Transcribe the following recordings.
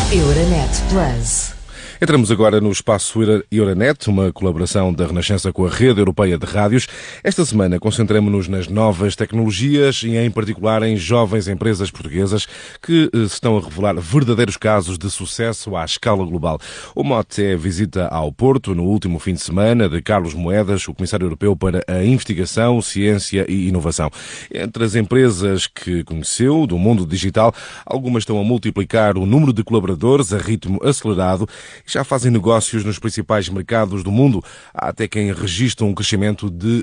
Euronet Plus. Entramos agora no espaço Euronet, uma colaboração da Renascença com a Rede Europeia de Rádios. Esta semana concentramos-nos nas novas tecnologias e, em particular, em jovens empresas portuguesas que se estão a revelar verdadeiros casos de sucesso à escala global. O mote é a visita ao Porto, no último fim de semana, de Carlos Moedas, o Comissário Europeu para a Investigação, Ciência e Inovação. Entre as empresas que conheceu do mundo digital, algumas estão a multiplicar o número de colaboradores a ritmo acelerado. Já fazem negócios nos principais mercados do mundo. Há até quem registra um crescimento de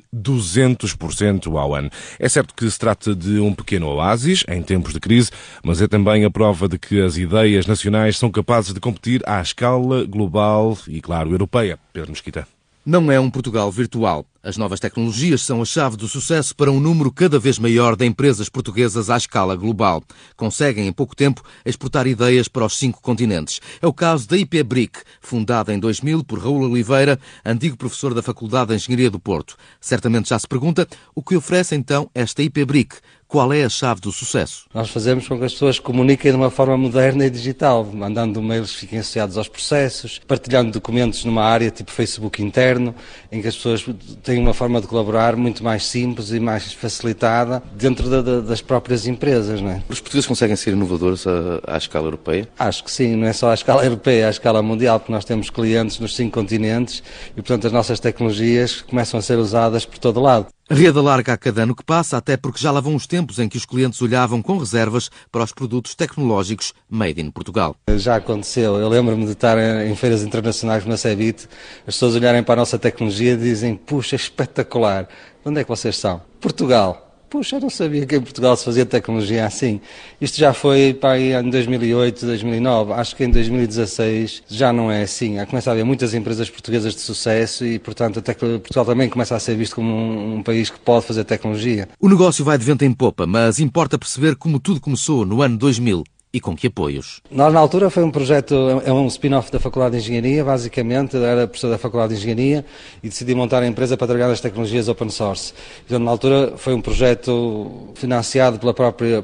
200% ao ano. É certo que se trata de um pequeno oásis em tempos de crise, mas é também a prova de que as ideias nacionais são capazes de competir à escala global e, claro, europeia. Pedro Mesquita. Não é um Portugal virtual. As novas tecnologias são a chave do sucesso para um número cada vez maior de empresas portuguesas à escala global. Conseguem, em pouco tempo, exportar ideias para os 5 continentes. É o caso da IPBrick, fundada em 2000 por Raul Oliveira, antigo professor da Faculdade de Engenharia do Porto. Certamente já se pergunta o que oferece então esta IPBrick. Qual é a chave do sucesso? Nós fazemos com que as pessoas comuniquem de uma forma moderna e digital, mandando mails que fiquem associados aos processos, partilhando documentos numa área tipo Facebook interno, em que as pessoas têm uma forma de colaborar muito mais simples e mais facilitada dentro das próprias empresas, não é? Os portugueses conseguem ser inovadores à escala europeia? Acho que sim, não é só à escala europeia, à escala mundial, porque nós temos clientes nos 5 continentes e, portanto, as nossas tecnologias começam a ser usadas por todo lado. A rede alarga a cada ano que passa, até porque já lá vão os tempos em que os clientes olhavam com reservas para os produtos tecnológicos made in Portugal. Já aconteceu, eu lembro-me de estar em feiras internacionais na Cebit, as pessoas olharem para a nossa tecnologia e dizem, puxa, espetacular, de onde é que vocês são? Portugal. Puxa, eu não sabia que em Portugal se fazia tecnologia assim. Isto já foi para aí em 2008, 2009. Acho que em 2016 já não é assim. Começa a haver muitas empresas portuguesas de sucesso e, portanto, Portugal também começa a ser visto como um país que pode fazer tecnologia. O negócio vai de vento em popa, mas importa perceber como tudo começou no ano 2000. E com que apoios? Nós, na altura, foi um projeto, é um spin-off da Faculdade de Engenharia, basicamente, era professor da Faculdade de Engenharia e decidi montar a empresa para trabalhar nas tecnologias open source. Então, na altura, foi um projeto financiado pela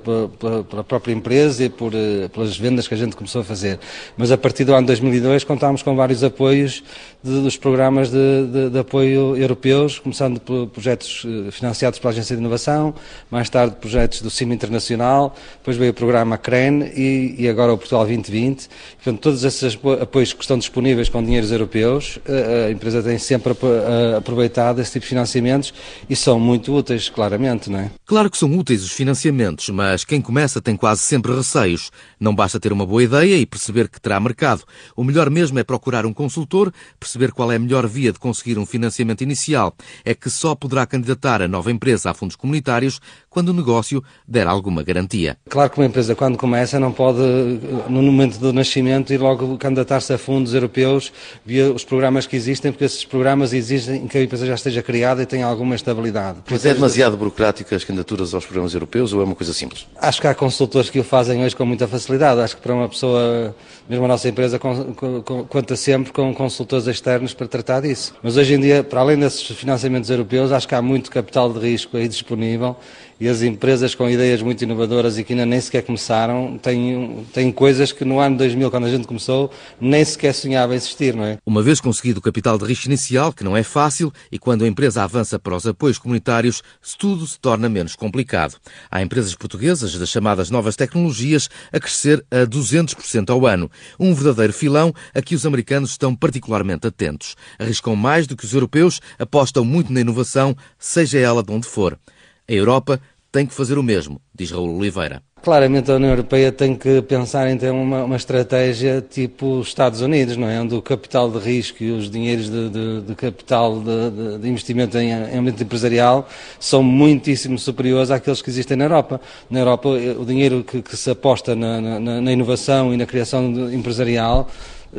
própria empresa e pelas vendas que a gente começou a fazer. Mas, a partir do ano 2002, contámos com vários apoios dos programas de apoio europeus, começando por projetos financiados pela Agência de Inovação, mais tarde projetos do CIMI Internacional, depois veio o programa CREN, e agora o Portugal 2020. Portanto, todos esses apoios que estão disponíveis com dinheiros europeus, a empresa tem sempre aproveitado esse tipo de financiamentos e são muito úteis, claramente, não é? Claro que são úteis os financiamentos, mas quem começa tem quase sempre receios. Não basta ter uma boa ideia e perceber que terá mercado. O melhor mesmo é procurar um consultor, perceber qual é a melhor via de conseguir um financiamento inicial. É que só poderá candidatar a nova empresa a fundos comunitários quando o negócio der alguma garantia. Claro que uma empresa, quando começa, não pode, no momento do nascimento, ir logo candidatar-se a fundos europeus via os programas que existem, porque esses programas exigem que a empresa já esteja criada e tenha alguma estabilidade. Mas é demasiado burocrático as candidaturas aos programas europeus ou é uma coisa simples? Acho que há consultores que o fazem hoje com muita facilidade. Acho que para uma pessoa, mesmo a nossa empresa, conta sempre com consultores externos para tratar disso. Mas hoje em dia, para além desses financiamentos europeus, acho que há muito capital de risco aí disponível e as empresas com ideias muito inovadoras e que ainda nem sequer começaram, têm coisas que no ano 2000, quando a gente começou, nem sequer sonhava existir, não é? Uma vez conseguido o capital de risco inicial, que não é fácil, e quando a empresa avança para os apoios comunitários, tudo se torna menos complicado. Há empresas portuguesas das chamadas novas tecnologias a crescer a 200% ao ano. Um verdadeiro filão a que os americanos estão particularmente atentos. Arriscam mais do que os europeus, apostam muito na inovação, seja ela de onde for. A Europa tem que fazer o mesmo, diz Raul Oliveira. Claramente a União Europeia tem que pensar em ter uma estratégia tipo os Estados Unidos, não é? Onde o capital de risco e os dinheiros de capital de investimento em ambiente empresarial são muitíssimo superiores àqueles que existem na Europa. Na Europa, o dinheiro que se aposta na inovação e na criação empresarial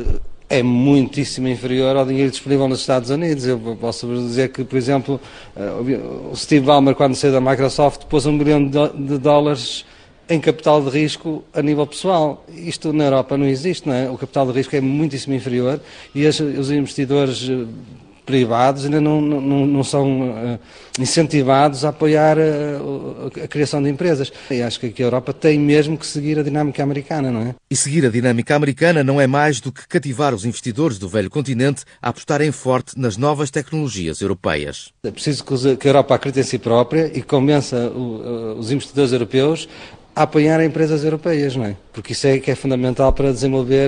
é muitíssimo inferior ao dinheiro disponível nos Estados Unidos. Eu posso dizer que, por exemplo, o Steve Ballmer, quando saiu da Microsoft, pôs $1 bilhão em capital de risco a nível pessoal. Isto na Europa não existe, não é? O capital de risco é muitíssimo inferior e os investidores privados ainda não são incentivados a apoiar a criação de empresas. E acho que aqui a Europa tem mesmo que seguir a dinâmica americana, não é? E seguir a dinâmica americana não é mais do que cativar os investidores do velho continente a apostarem forte nas novas tecnologias europeias. É preciso que a Europa acredite em si própria e convença os investidores europeus a apoiar empresas europeias, não é? Porque isso é que é fundamental para desenvolver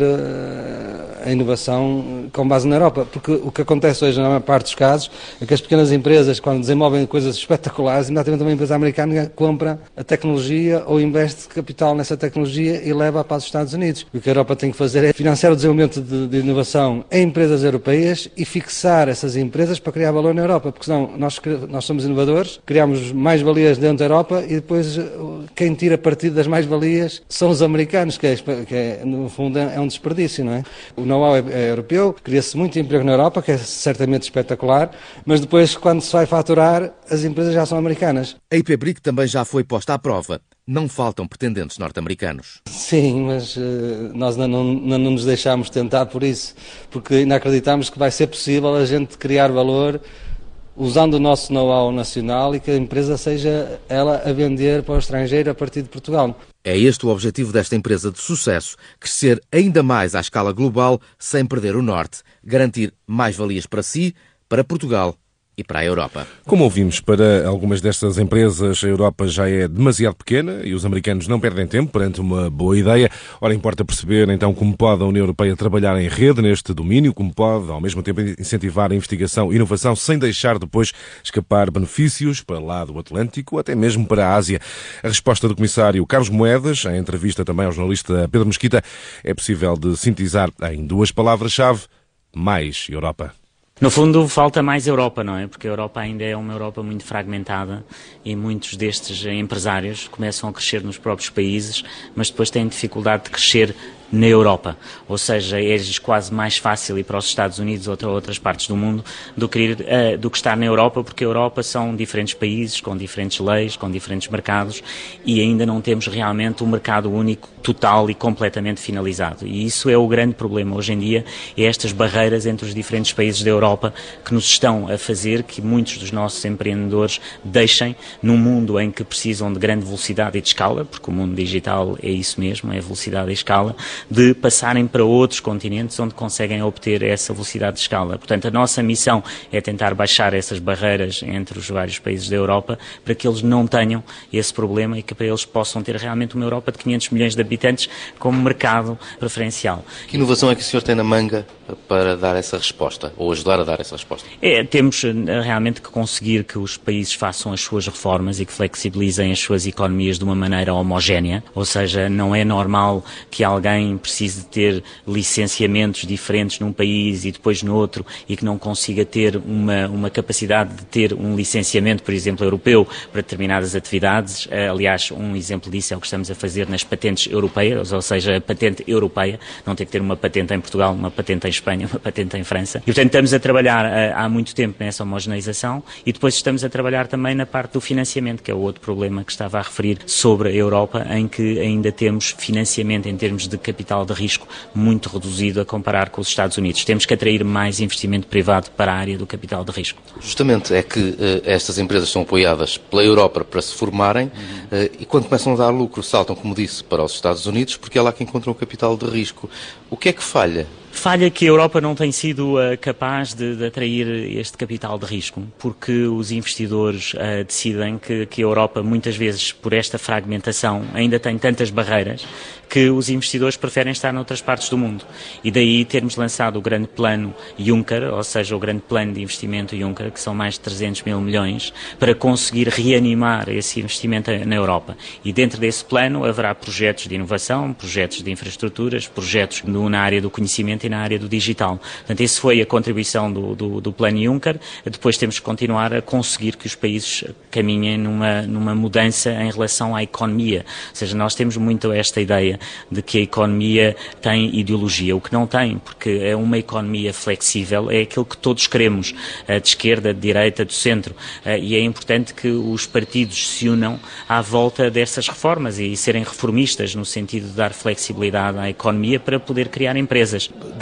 a inovação com base na Europa. Porque o que acontece hoje, na maior parte dos casos, é que as pequenas empresas, quando desenvolvem coisas espetaculares, imediatamente uma empresa americana compra a tecnologia ou investe capital nessa tecnologia e leva para os Estados Unidos. O que a Europa tem que fazer é financiar o desenvolvimento de inovação em empresas europeias e fixar essas empresas para criar valor na Europa. Porque senão nós somos inovadores, criamos mais-valias dentro da Europa e depois quem tira partido das mais-valias são os americanos, que no fundo é um desperdício, não é? O know-how é europeu, cria-se muito emprego na Europa, que é certamente espetacular, mas depois, quando se vai faturar, as empresas já são americanas. A IPBRIC também já foi posta à prova. Não faltam pretendentes norte-americanos. Sim, mas nós não nos deixamos tentar por isso, porque ainda acreditamos que vai ser possível a gente criar valor usando o nosso know-how nacional e que a empresa seja ela a vender para o estrangeiro a partir de Portugal. É este o objetivo desta empresa de sucesso, crescer ainda mais à escala global sem perder o norte, garantir mais-valias para si, para Portugal e para a Europa. Como ouvimos, para algumas destas empresas a Europa já é demasiado pequena e os americanos não perdem tempo perante uma boa ideia. Ora, importa perceber então como pode a União Europeia trabalhar em rede neste domínio, como pode ao mesmo tempo incentivar a investigação e inovação sem deixar depois escapar benefícios para lá do Atlântico, até mesmo para a Ásia. A resposta do comissário Carlos Moedas, em entrevista também ao jornalista Pedro Mesquita, é possível de sintetizar em duas palavras-chave: mais Europa. No fundo, falta mais Europa, não é? Porque a Europa ainda é uma Europa muito fragmentada e muitos destes empresários começam a crescer nos próprios países, mas depois têm dificuldade de crescer na Europa. Ou seja, é-lhes quase mais fácil ir para os Estados Unidos ou para outras partes do mundo do que estar na Europa, porque a Europa são diferentes países, com diferentes leis, com diferentes mercados e ainda não temos realmente um mercado único, total e completamente finalizado. E isso é o grande problema hoje em dia, é estas barreiras entre os diferentes países da Europa que nos estão a fazer que muitos dos nossos empreendedores deixem, num mundo em que precisam de grande velocidade e de escala, porque o mundo digital é isso mesmo, é velocidade e escala, de passarem para outros continentes onde conseguem obter essa velocidade de escala. Portanto, a nossa missão é tentar baixar essas barreiras entre os vários países da Europa para que eles não tenham esse problema e que para eles possam ter realmente uma Europa de 500 milhões de habitantes como mercado preferencial. Que inovação é que o senhor tem na manga para dar essa resposta, ou ajudar a dar essa resposta? Temos realmente que conseguir que os países façam as suas reformas e que flexibilizem as suas economias de uma maneira homogénea, ou seja, não é normal que alguém precise de ter licenciamentos diferentes num país e depois no outro e que não consiga ter uma capacidade de ter um licenciamento, por exemplo, europeu para determinadas atividades. Aliás, um exemplo disso é o que estamos a fazer nas patentes europeias, ou seja, a patente europeia, não tem que ter uma patente em Portugal, uma patente em Espanha, uma patente em França. E, portanto, estamos a trabalhar há muito tempo nessa homogeneização e depois estamos a trabalhar também na parte do financiamento, que é o outro problema que estava a referir sobre a Europa, em que ainda temos financiamento em termos de capital de risco muito reduzido a comparar com os Estados Unidos. Temos que atrair mais investimento privado para a área do capital de risco. Justamente é que estas empresas são apoiadas pela Europa para se formarem e quando começam a dar lucro saltam, como disse, para os Estados Unidos porque é lá que encontram o capital de risco. O que é que falha? Falha que a Europa não tem sido capaz de atrair este capital de risco, porque os investidores decidem que a Europa, muitas vezes, por esta fragmentação, ainda tem tantas barreiras que os investidores preferem estar noutras partes do mundo. E daí termos lançado o grande plano Juncker, ou seja, o grande plano de investimento Juncker, que são mais de 300 mil milhões, para conseguir reanimar esse investimento na Europa. E dentro desse plano haverá projetos de inovação, projetos de infraestruturas, projetos na área do conhecimento e na área do digital. Portanto, essa foi a contribuição do plano Juncker. Depois temos que continuar a conseguir que os países caminhem numa mudança em relação à economia. Ou seja, nós temos muito esta ideia de que a economia tem ideologia, o que não tem, porque é uma economia flexível, é aquilo que todos queremos, de esquerda, de direita, do centro, e é importante que os partidos se unam à volta dessas reformas e serem reformistas no sentido de dar flexibilidade à economia para poder criar empresas.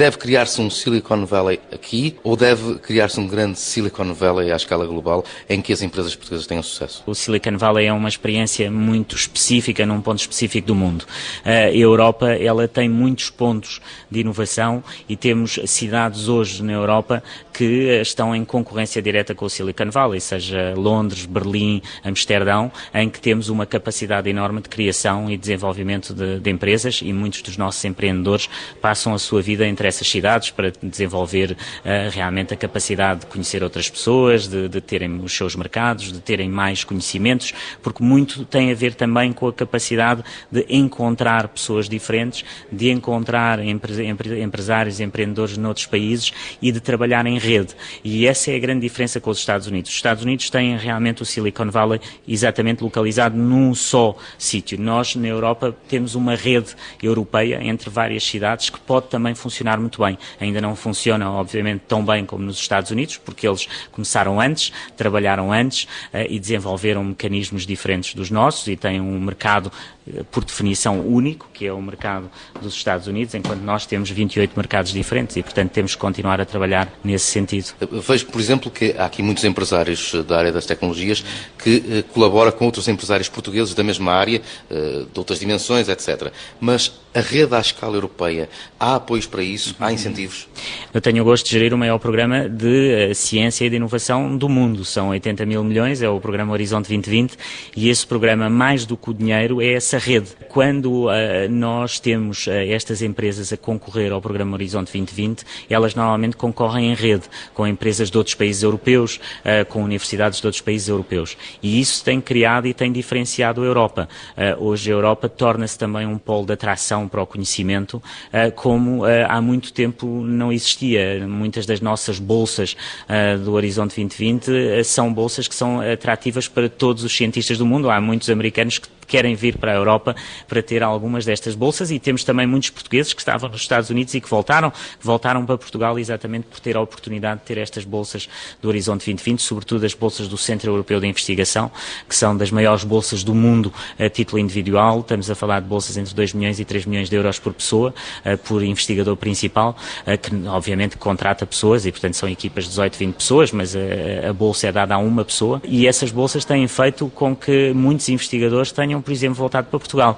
Deve criar-se um Silicon Valley aqui ou deve criar-se um grande Silicon Valley à escala global em que as empresas portuguesas tenham sucesso? O Silicon Valley é uma experiência muito específica num ponto específico do mundo. A Europa, ela tem muitos pontos de inovação e temos cidades hoje na Europa que estão em concorrência direta com o Silicon Valley, seja Londres, Berlim, Amsterdão, em que temos uma capacidade enorme de criação e desenvolvimento de empresas, e muitos dos nossos empreendedores passam a sua vida entre essas cidades para desenvolver realmente a capacidade de conhecer outras pessoas, de terem os seus mercados, de terem mais conhecimentos, porque muito tem a ver também com a capacidade de encontrar pessoas diferentes, de encontrar empresários e empreendedores noutros países e de trabalhar em rede. E essa é a grande diferença com os Estados Unidos. Os Estados Unidos têm realmente o Silicon Valley exatamente localizado num só sítio. Nós, na Europa, temos uma rede europeia entre várias cidades que pode também funcionar muito bem. Ainda não funciona, obviamente, tão bem como nos Estados Unidos, porque eles começaram antes, trabalharam antes e desenvolveram mecanismos diferentes dos nossos e têm um mercado, por definição, único, que é o mercado dos Estados Unidos, enquanto nós temos 28 mercados diferentes e, portanto, temos que continuar a trabalhar nesse sentido. Vejo, por exemplo, que há aqui muitos empresários da área das tecnologias que colaboram com outros empresários portugueses da mesma área, de outras dimensões, etc. Mas a rede à escala europeia, há apoios para isso? Há incentivos? Eu tenho o gosto de gerir o maior programa de ciência e de inovação do mundo. São 80 mil milhões, é o programa Horizonte 2020, e esse programa, mais do que o dinheiro, é essa rede. Quando nós temos estas empresas a concorrer ao programa Horizonte 2020, elas normalmente concorrem em rede, com empresas de outros países europeus, com universidades de outros países europeus. E isso tem criado e tem diferenciado a Europa. Hoje a Europa torna-se também um polo de atração para o conhecimento, como há muito tempo não existia. Muitas das nossas bolsas do Horizonte 2020 são bolsas que são atrativas para todos os cientistas do mundo. Há muitos americanos que querem vir para a Europa para ter algumas destas bolsas, e temos também muitos portugueses que estavam nos Estados Unidos e que voltaram para Portugal exatamente por ter a oportunidade de ter estas bolsas do Horizonte 2020, sobretudo as bolsas do Centro Europeu de Investigação, que são das maiores bolsas do mundo a título individual. Estamos a falar de bolsas entre 2 milhões e 3 milhões de euros por pessoa, por investigador principal, que obviamente contrata pessoas e, portanto, são equipas de 18, 20 pessoas, mas a bolsa é dada a uma pessoa, e essas bolsas têm feito com que muitos investigadores tenham, por exemplo, voltado para Portugal.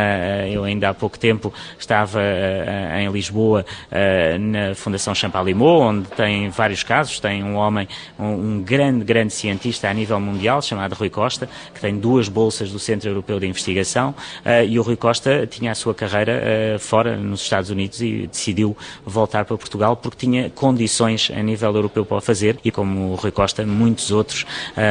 Eu ainda há pouco tempo estava em Lisboa, na Fundação Champalimau, onde tem vários casos. Tem um homem, um grande cientista a nível mundial, chamado Rui Costa, que tem 2 bolsas do Centro Europeu de Investigação, e o Rui Costa tinha a sua carreira fora, nos Estados Unidos, e decidiu voltar para Portugal porque tinha condições a nível europeu para o fazer, e como o Rui Costa, muitos outros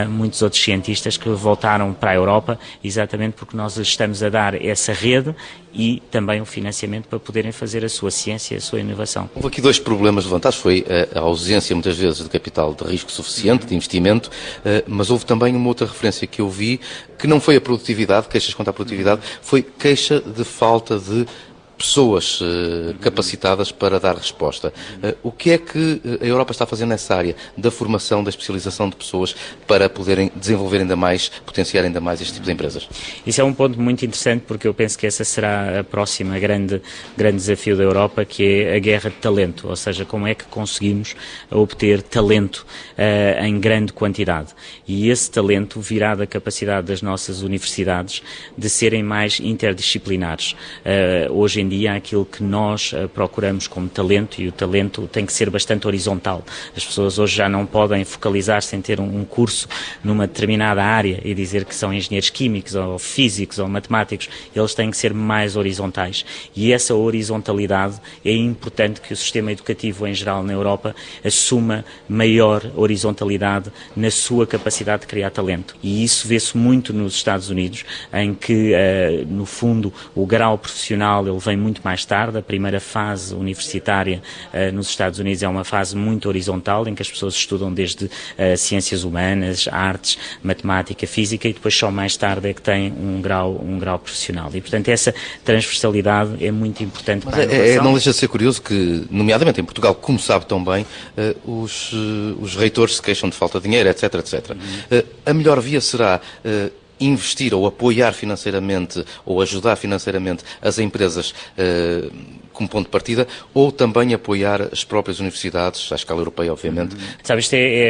cientistas que voltaram para a Europa, exatamente porque nós estamos a dar essa rede e também o financiamento para poderem fazer a sua ciência, a sua inovação. Houve aqui 2 problemas levantados. Foi a ausência, muitas vezes, de capital de risco suficiente, de investimento, mas houve também uma outra referência que eu vi, que não foi a produtividade, queixas quanto à produtividade, foi queixa de falta de pessoas capacitadas para dar resposta. O que é que a Europa está fazendo nessa área da formação, da especialização de pessoas para poderem desenvolver ainda mais, potenciar ainda mais este tipo de empresas? Isso é um ponto muito interessante, porque eu penso que essa será a próxima grande desafio da Europa, que é a guerra de talento, ou seja, como é que conseguimos obter talento em grande quantidade. E esse talento virá da capacidade das nossas universidades de serem mais interdisciplinares. Hoje em dia, aquilo que nós procuramos como talento, e o talento tem que ser bastante horizontal. As pessoas hoje já não podem focalizar-se em ter um curso numa determinada área e dizer que são engenheiros químicos ou físicos ou matemáticos. Eles têm que ser mais horizontais. E essa horizontalidade é importante que o sistema educativo em geral na Europa assuma maior horizontalidade na sua capacidade de criar talento. E isso vê-se muito nos Estados Unidos, em que, no fundo, o grau profissional ele vem muito mais tarde. A primeira fase universitária nos Estados Unidos é uma fase muito horizontal, em que as pessoas estudam desde ciências humanas, artes, matemática, física, e depois só mais tarde é que têm um grau profissional. E, portanto, essa transversalidade é muito importante para a inovação. Não deixa de ser curioso que, nomeadamente em Portugal, como sabe tão bem, os reitores se queixam de falta de dinheiro, etc. A melhor via será investir ou apoiar financeiramente ou ajudar financeiramente as empresas como ponto de partida, ou também apoiar as próprias universidades, à escala europeia, obviamente? Sabe,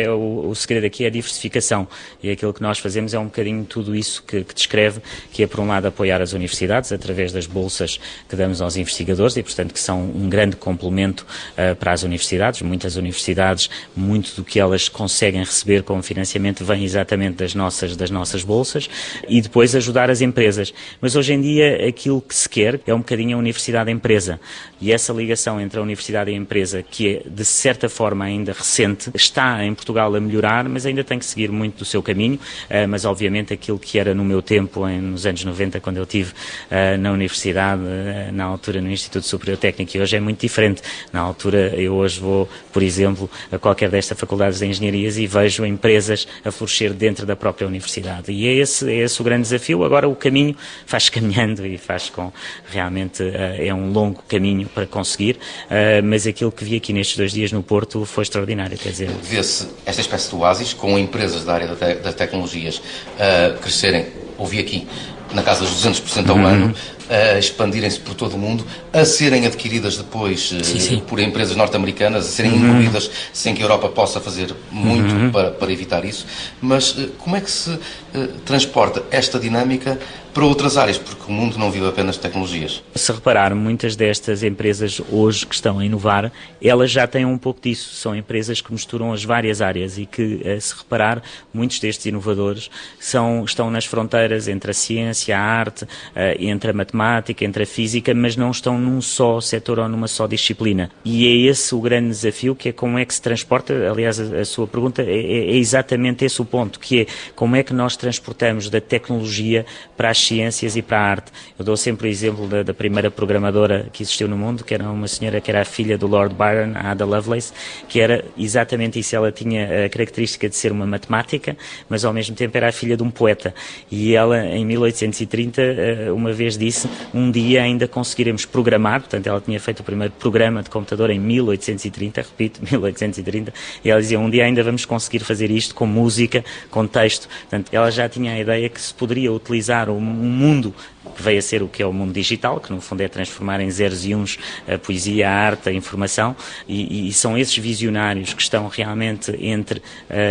o segredo aqui é a diversificação, e aquilo que nós fazemos é um bocadinho tudo isso que descreve, que é, por um lado, apoiar as universidades através das bolsas que damos aos investigadores e, portanto, que são um grande complemento para as universidades. Muitas universidades, muito do que elas conseguem receber como financiamento vem exatamente das nossas bolsas, e depois ajudar as empresas. Mas hoje em dia aquilo que se quer é um bocadinho a universidade-empresa. E essa ligação entre a universidade e a empresa, que é de certa forma ainda recente, está em Portugal a melhorar, mas ainda tem que seguir muito do seu caminho, mas obviamente aquilo que era no meu tempo, nos anos 90, quando eu estive na universidade, na altura no Instituto Superior Técnico, e hoje é muito diferente. Na altura, eu hoje vou, por exemplo, a qualquer destas faculdades de engenharias e vejo empresas a florescer dentro da própria universidade. E é esse o grande desafio. Agora o caminho faz caminhando e faz com, realmente é um longo caminho para conseguir, mas aquilo que vi aqui nestes 2 dias no Porto foi extraordinário, quer dizer... Vê-se esta espécie de oásis com empresas da área das tecnologias crescerem, ouvi aqui, na casa dos 200% ao ano, a expandirem-se por todo o mundo, a serem adquiridas depois por empresas norte-americanas, a serem incluídas sem que a Europa possa fazer muito para evitar isso. Mas como é que se transporta esta dinâmica para outras áreas? Porque o mundo não vive apenas de tecnologias. Se reparar, muitas destas empresas hoje que estão a inovar, elas já têm um pouco disso. São empresas que misturam as várias áreas e que, se reparar, muitos destes inovadores estão nas fronteiras entre a ciência, a arte, entre a matemática, entre a física, mas não estão num só setor ou numa só disciplina. E é esse o grande desafio, que é como é que se transporta. Aliás, a sua pergunta é exatamente esse o ponto, que é como é que nós transportamos da tecnologia para as ciências e para a arte. Eu dou sempre o exemplo da primeira programadora que existiu no mundo, que era uma senhora que era a filha do Lord Byron, a Ada Lovelace, que era exatamente isso. Ela tinha a característica de ser uma matemática, mas ao mesmo tempo era a filha de um poeta. E ela, em 1830, uma vez disse: um dia ainda conseguiremos programar. Portanto, ela tinha feito o primeiro programa de computador em 1830, repito, 1830, e ela dizia: um dia ainda vamos conseguir fazer isto com música, com texto. Portanto, ela já tinha a ideia que se poderia utilizar um mundo que veio a ser o que é o mundo digital, que no fundo é transformar em zeros e uns a poesia, a arte, a informação, e são esses visionários que estão realmente entre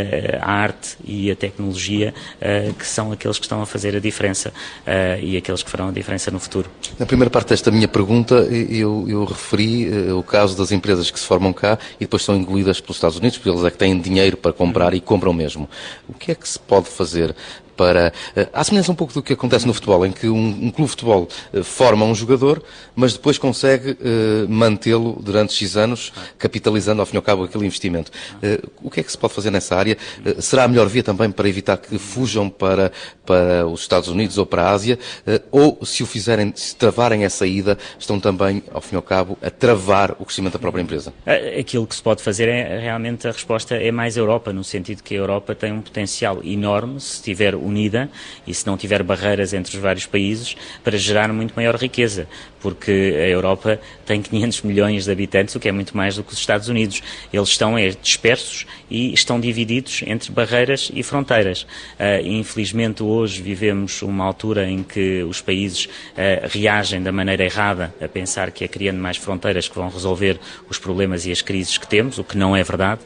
a arte e a tecnologia que são aqueles que estão a fazer a diferença e aqueles que farão a diferença no futuro. Na primeira parte desta minha pergunta, eu referi o caso das empresas que se formam cá e depois são engolidas pelos Estados Unidos, porque eles é que têm dinheiro para comprar e compram mesmo. O que é que se pode fazer para... Há semelhança um pouco do que acontece no futebol, em que um clube de futebol forma um jogador, mas depois consegue mantê-lo durante X anos, capitalizando ao fim e ao cabo aquele investimento. O que é que se pode fazer nessa área? Será a melhor via também para evitar que fujam para os Estados Unidos ou para a Ásia? Ou, se o fizerem, se travarem essa ida, estão também, ao fim e ao cabo, a travar o crescimento da própria empresa? Aquilo que se pode fazer realmente a resposta é mais Europa, no sentido que a Europa tem um potencial enorme, se tiver unida e se não tiver barreiras entre os vários países, para gerar muito maior riqueza, porque a Europa tem 500 milhões de habitantes, o que é muito mais do que os Estados Unidos. Eles estão dispersos e estão divididos entre barreiras e fronteiras. Infelizmente hoje vivemos uma altura em que os países reagem da maneira errada, a pensar que é criando mais fronteiras que vão resolver os problemas e as crises que temos, o que não é verdade.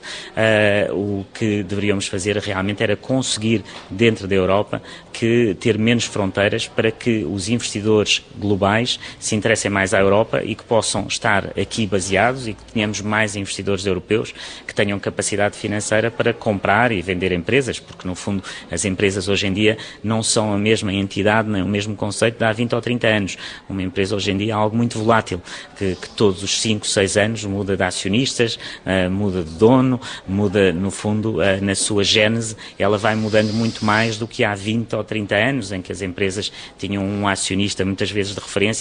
O que deveríamos fazer realmente era conseguir, dentro da Europa, que ter menos fronteiras para que os investidores globais se interessem mais à Europa e que possam estar aqui baseados e que tenhamos mais investidores europeus que tenham capacidade financeira para comprar e vender empresas, porque no fundo as empresas hoje em dia não são a mesma entidade nem o mesmo conceito de há 20 ou 30 anos. Uma empresa hoje em dia é algo muito volátil, que todos os 5, 6 anos muda de acionistas, muda de dono, muda no fundo na sua gênese, ela vai mudando muito mais do que há 20 ou 30 anos, em que as empresas tinham um acionista muitas vezes de referência e mantinham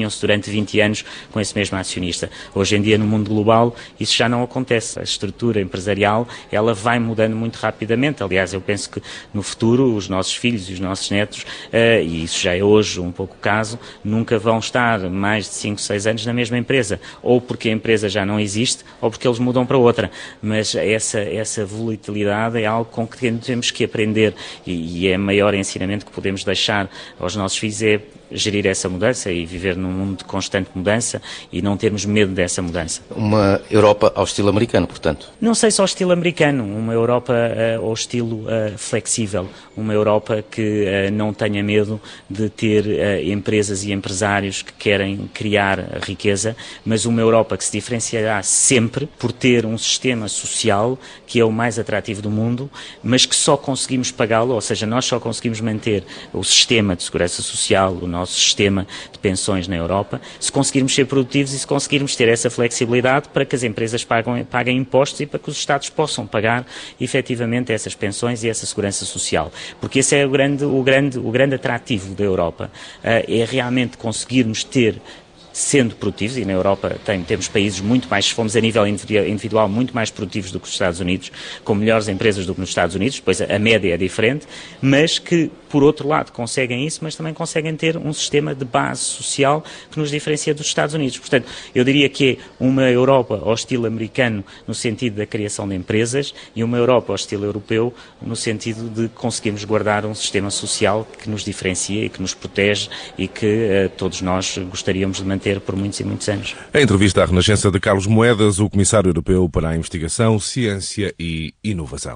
mantinham-se durante 20 anos com esse mesmo acionista. Hoje em dia, no mundo global, isso já não acontece. A estrutura empresarial, ela vai mudando muito rapidamente. Aliás, eu penso que no futuro os nossos filhos e os nossos netos, e isso já é hoje um pouco o caso, nunca vão estar mais de 5, 6 anos na mesma empresa, ou porque a empresa já não existe, ou porque eles mudam para outra. Mas essa volatilidade é algo com que temos que aprender, e é o maior ensinamento que podemos deixar aos nossos filhos, é gerir essa mudança e viver num mundo de constante mudança e não termos medo dessa mudança. Uma Europa ao estilo americano, portanto? Não sei se ao estilo americano, uma Europa ao estilo flexível, uma Europa que não tenha medo de ter empresas e empresários que querem criar riqueza, mas uma Europa que se diferenciará sempre por ter um sistema social que é o mais atrativo do mundo, mas que só conseguimos pagá-lo, ou seja, nós só conseguimos manter o sistema de segurança social, o nosso sistema de pensões na Europa, se conseguirmos ser produtivos e se conseguirmos ter essa flexibilidade para que as empresas paguem impostos e para que os Estados possam pagar efetivamente essas pensões e essa segurança social. Porque esse é o grande atrativo da Europa, é realmente conseguirmos ter, sendo produtivos, e na Europa temos países muito mais, se formos a nível individual, muito mais produtivos do que os Estados Unidos, com melhores empresas do que nos Estados Unidos, depois a média é diferente, mas que, por outro lado, conseguem isso, mas também conseguem ter um sistema de base social que nos diferencia dos Estados Unidos. Portanto, eu diria que é uma Europa ao estilo americano no sentido da criação de empresas e uma Europa ao estilo europeu no sentido de conseguirmos guardar um sistema social que nos diferencia e que nos protege e que todos nós gostaríamos de manter por muitos e muitos anos. Em entrevista à Renascença de Carlos Moedas, o Comissário Europeu para a Investigação, Ciência e Inovação.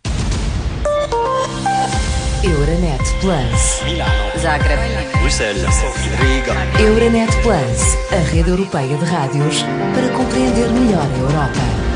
Euronet Plus. Milano. Zagreb. Bruxelas. Riga. Euronet Plus, a rede europeia de rádios para compreender melhor a Europa.